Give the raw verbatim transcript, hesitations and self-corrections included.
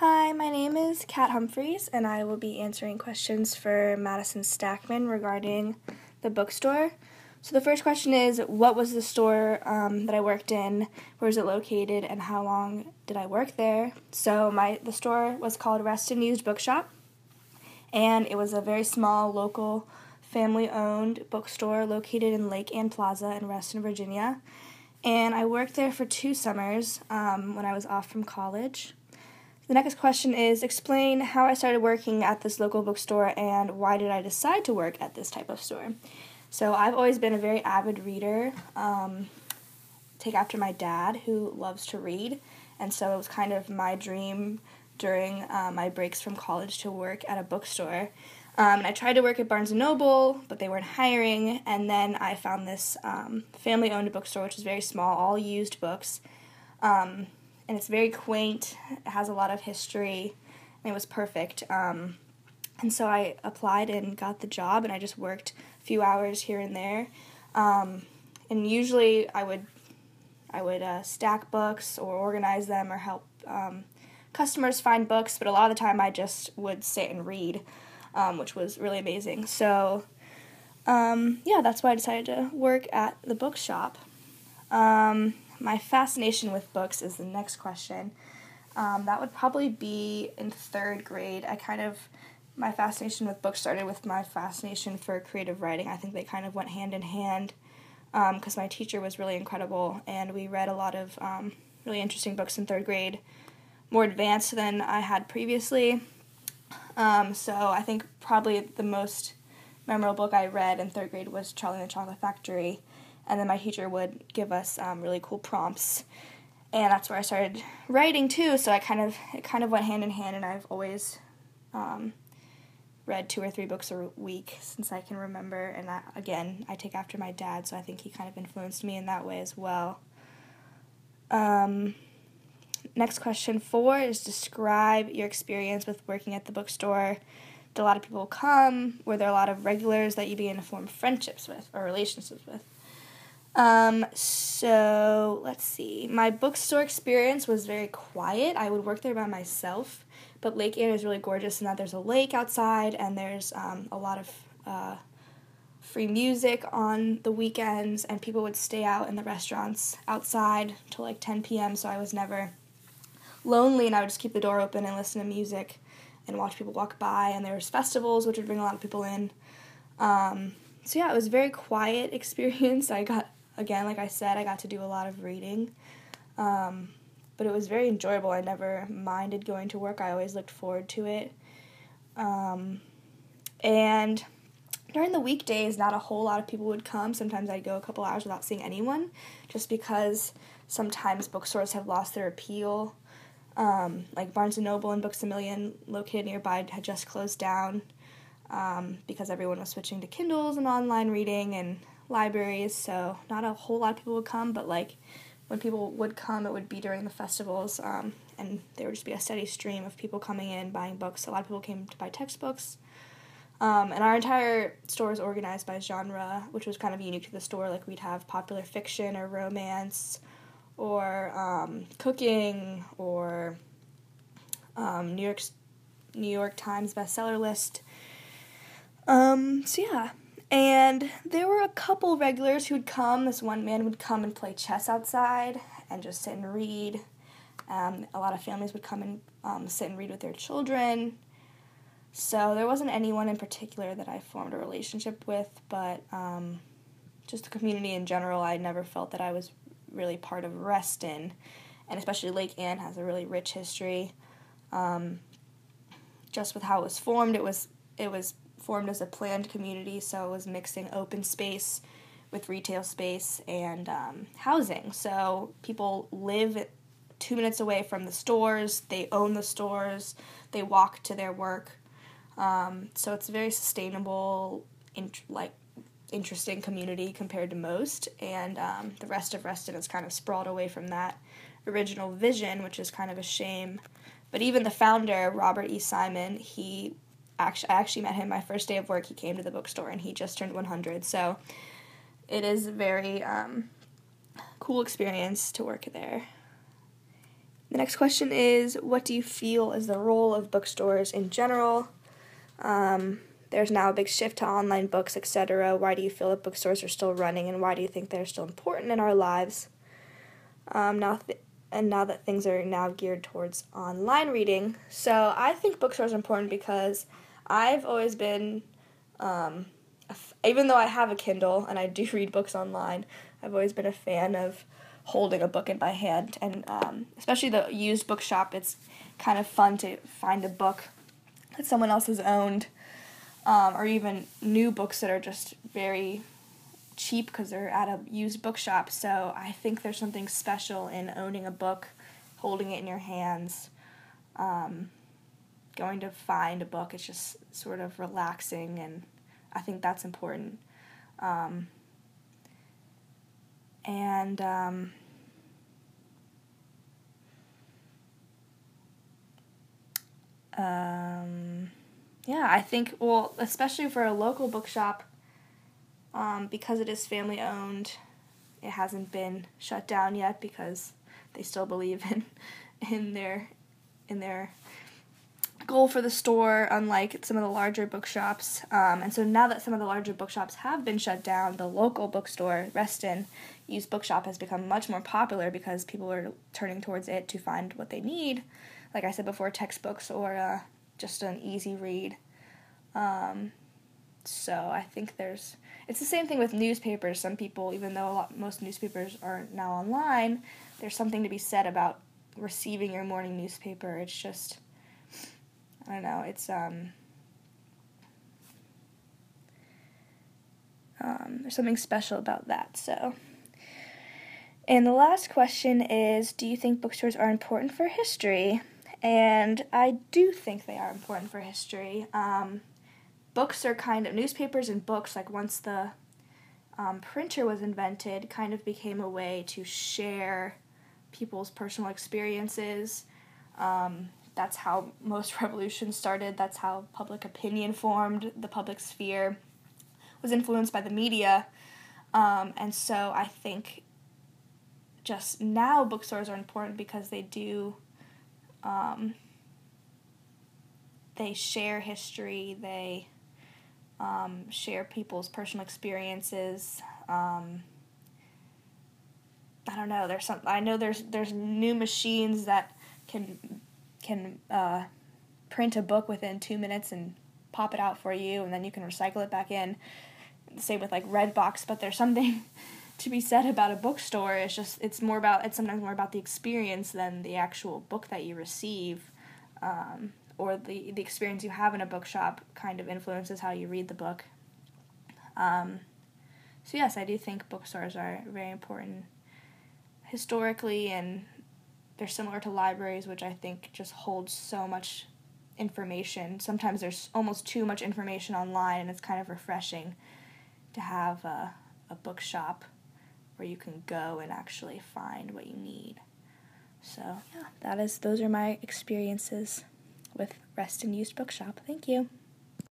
Hi, my name is Kat Humphreys, and I will be answering questions for Madison Stackman regarding the bookstore. So the first question is, what was the store um, that I worked in, where was it located, and how long did I work there? So my the store was called Reston Used Bookshop, and it was a very small, local, family-owned bookstore located in Lake Ann Plaza in Reston, Virginia. And I worked there for two summers um, when I was off from college. The next question is, explain how I started working at this local bookstore and why did I decide to work at this type of store. So I've always been a very avid reader, um, take after my dad who loves to read, and so it was kind of my dream during uh, my breaks from college to work at a bookstore. Um, and I tried to work at Barnes and Noble, but they weren't hiring, and then I found this um, family-owned bookstore, which is very small, all used books. Um, And it's very quaint, it has a lot of history, and it was perfect. Um, and so I applied and got the job, and I just worked a few hours here and there. Um, and usually I would I would uh, stack books or organize them or help um, customers find books, but a lot of the time I just would sit and read, um, which was really amazing. So, um, yeah, that's why I decided to work at the bookshop. Um, my fascination with books is the next question. Um, that would probably be in third grade. I kind of, my fascination with books started with my fascination for creative writing. I think they kind of went hand in hand because um, my teacher was really incredible, and we read a lot of um, really interesting books in third grade, more advanced than I had previously. Um, so I think probably the most memorable book I read in third grade was Charlie and the Chocolate Factory. And then my teacher would give us um, really cool prompts, and that's where I started writing too. So I kind of it kind of went hand in hand, and I've always um, read two or three books a week since I can remember. And I, again, I take after my dad, so I think he kind of influenced me in that way as well. Um, next question four is, describe your experience with working at the bookstore. Did a lot of people come? Were there a lot of regulars that you began to form friendships with or relationships with? Um, so, let's see. My bookstore experience was very quiet. I would work there by myself, but Lake Ann is really gorgeous in that there's a lake outside, and there's um, a lot of uh, free music on the weekends, and people would stay out in the restaurants outside till like ten p.m., so I was never lonely, and I would just keep the door open and listen to music and watch people walk by, and there was festivals, which would bring a lot of people in. Um, so yeah, it was a very quiet experience. I got Again, like I said, I got to do a lot of reading, um, but it was very enjoyable. I never minded going to work. I always looked forward to it. Um, and during the weekdays, not a whole lot of people would come. Sometimes I'd go a couple hours without seeing anyone, just because sometimes bookstores have lost their appeal. Um, like Barnes and Noble and Books A Million, located nearby, had just closed down um, because everyone was switching to Kindles and online reading and libraries, so not a whole lot of people would come, but like when people would come, it would be during the festivals, um, and there would just be a steady stream of people coming in, buying books. A lot of people came to buy textbooks, um, and our entire store was organized by genre, which was kind of unique to the store. Like we'd have popular fiction or romance or um, cooking or um, New York New York Times bestseller list. Um, so yeah. And there were a couple regulars who would come. This one man would come and play chess outside and just sit and read. Um, a lot of families would come and um, sit and read with their children. So there wasn't anyone in particular that I formed a relationship with, but um, just the community in general, I never felt that I was really part of Reston. And especially Lake Ann has a really rich history. Um, just with how it was formed, it was it was formed as a planned community, so it was mixing open space with retail space and um, housing. So people live two minutes away from the stores, they own the stores, they walk to their work. Um, so it's a very sustainable, int- like interesting community compared to most, and um, the rest of Reston is kind of sprawled away from that original vision, which is kind of a shame. But even the founder, Robert E. Simon, he Actually, I actually met him my first day of work. He came to the bookstore, and he just turned one hundred. So it is a very um, cool experience to work there. The next question is, what do you feel is the role of bookstores in general? Um, there's now a big shift to online books, et cetera. Why do you feel that bookstores are still running, and why do you think they're still important in our lives? Um, now, th- and now that things are now geared towards online reading, so I think bookstores are important because I've always been, um, a f- even though I have a Kindle and I do read books online, I've always been a fan of holding a book in my hand, and um, especially the used bookshop, it's kind of fun to find a book that someone else has owned, um, or even new books that are just very cheap because they're at a used bookshop. So I think there's something special in owning a book, holding it in your hands, um, going to find a book. It's just sort of relaxing, and I think that's important. Um, and um, um, yeah, I think, well, especially for a local bookshop, um, because it is family owned, it hasn't been shut down yet because they still believe in in their in their goal for the store, unlike some of the larger bookshops. Um, and so now that some of the larger bookshops have been shut down, the local bookstore, Reston Used Bookshop, has become much more popular because people are turning towards it to find what they need. Like I said before, textbooks or uh, just an easy read. Um, so I think there's, it's the same thing with newspapers. Some people, even though a lot, most newspapers are now online, there's something to be said about receiving your morning newspaper. It's just, I don't know, it's, um, um, there's something special about that, so. And the last question is, do you think bookstores are important for history? And I do think they are important for history. Um, books are kind of, newspapers and books, like once the um, printer was invented, kind of became a way to share people's personal experiences. Um, That's how most revolutions started. That's how public opinion formed. The public sphere was influenced by the media. Um, and so I think just now bookstores are important because they do, um, they share history, they um, share people's personal experiences. Um, I don't know, there's some, I know there's there's new machines that can can uh, print a book within two minutes and pop it out for you, and then you can recycle it back in. Same with like Redbox, but there's something to be said about a bookstore. It's just, it's more about, it's sometimes more about the experience than the actual book that you receive, um, or the, the experience you have in a bookshop kind of influences how you read the book. Um, so yes, I do think bookstores are very important historically, and they're similar to libraries, which I think just holds so much information. Sometimes there's almost too much information online, and it's kind of refreshing to have a, a bookshop where you can go and actually find what you need. So yeah, that is those are my experiences with Reston Used Bookshop. Thank you.